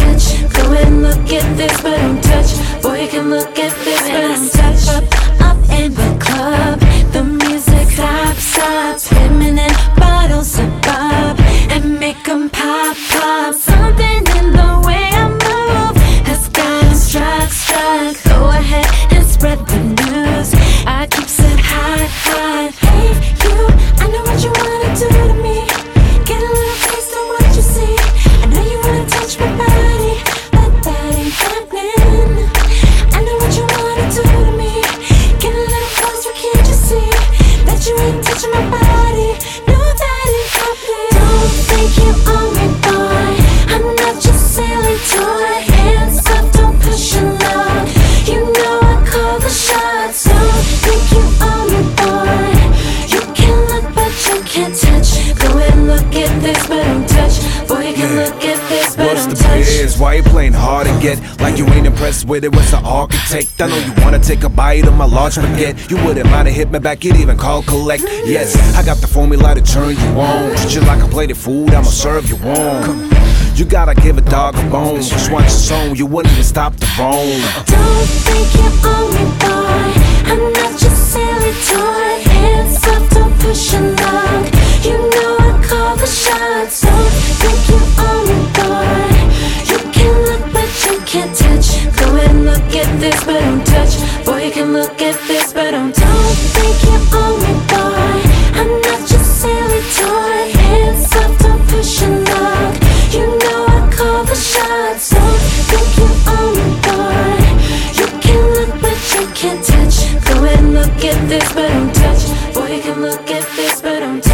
touch. Go ahead and look at this, but don't touch. Boy, you can look at this, but don't touch. Up in the club, the music stops. Women and bottles of Bob and make 'em pop, pop. Something in the way I move has got 'em struck. Go ahead and spread the news. I keep it hot, hot. Hey, you, I know what you wanna do to me. Get a little taste of what you see. I know you wanna touch my body, but that ain't happening. I know what you wanna do to me. Get a little closer, can't you see that you ain't touching my body? No, that ain't happening. Don't think you own me, boy. I'm not your silly toy. Hands up, don't push your luck. You know I call the shots. Don't think you own me, boy. You can look, but you can't touch. Go ahead and look at this, but don't touch. Boy, you can look at this, but What's don't the touch. biz? Why you playing hard to get? Like you ain't impressed with it, what's the architect? I know you wanna take a bite of my large spaghetti. You wouldn't mind to hit me back, you'd even call collect. Yes, I got the formula to turn you on. Treat you like a plate of food, I'ma serve you warm. You gotta give a dog a bone. Just watch the song, you wouldn't even stop the phone. Don't think you own me, boy. I'm not your silly toy. Hands up, don't push your luck. You know I call the shots. Don't think you own me, boy. You can look, but you can't touch. Go ahead and look at this, but don't touch. Boy, you can look at this, but don't touch. Don't think you own me, boy. I'm not your silly toy. Hands up, don't push your luck. You know I call the shots. Don't think you own me, boy. You can look, but you can't touch. Go ahead and look at this, but don't touch. Boy, you can look at this, but don't touch.